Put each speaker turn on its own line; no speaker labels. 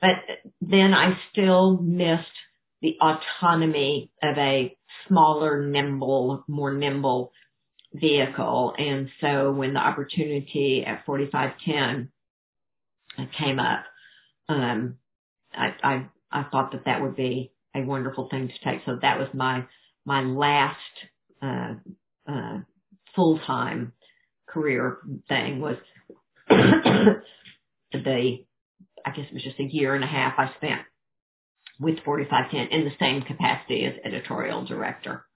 But then I still missed the autonomy of a smaller, more nimble vehicle. And so when the opportunity at 4510 came up, I thought that would be a wonderful thing to take. So that was my last full-time career thing was I guess it was just a year and a half I spent with 4510 in the same capacity as editorial director.